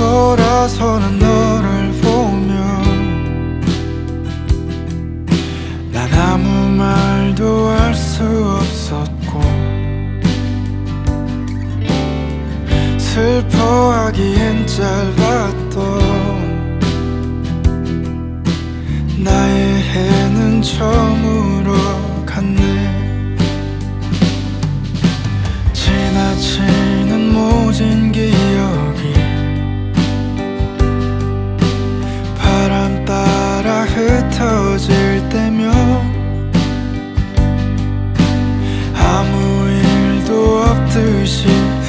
돌아서는 너를 보며 난 아무 말도 할 수 없었고 슬퍼하기엔 짧았던 나의 해는 저물어 갔네. 지나치는 모진 기억이 바람 따라 흩어질 때면 아무 일도 없듯이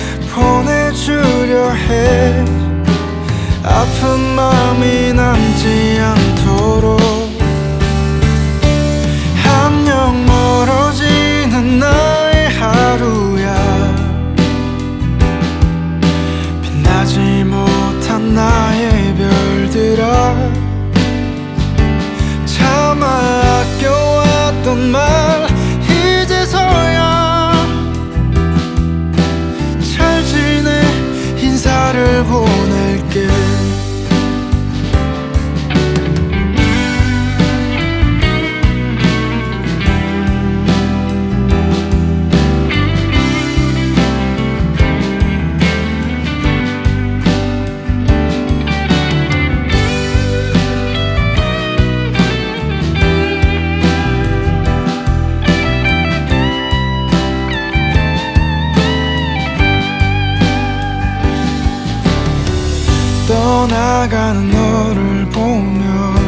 보내주려 해. 아픈 마음이 남지 않도록 안녕 멀어지는 나의 하루야. 빛나지 못한 나의 별들아 차마 아껴왔던 말 이제서야 잘 지내 인사를 보낼게. 떠나가는 너를 보며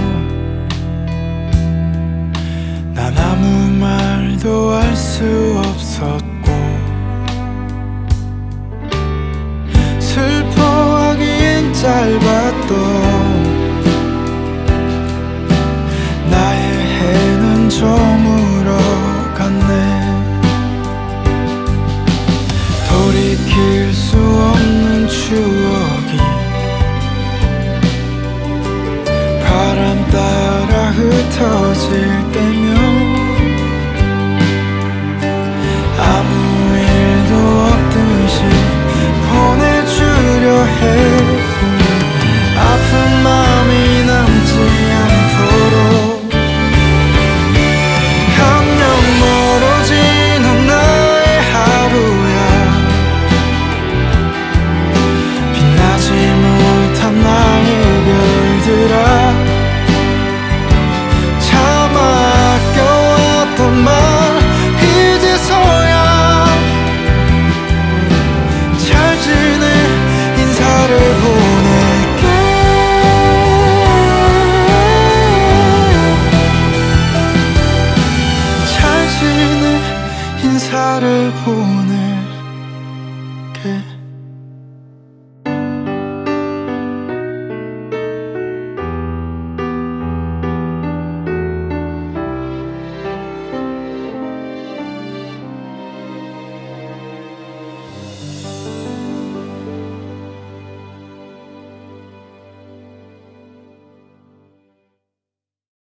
난 아무 말도 할 수 없었고 슬퍼하기엔 짧았던 나의 해는 저물어 갔네. 돌이킬 수 없는 추억이 바람 따라 흩어질 때면 아무 일도 없듯이 보내주려 해. 아픈 마음이 남지 않도록 안녕 멀어지는 나의 하루야. 빛나지 못한 나의 별들아 말 이제서야 잘 지내 인사를 보낼게. 잘 지내 인사를 보낼게.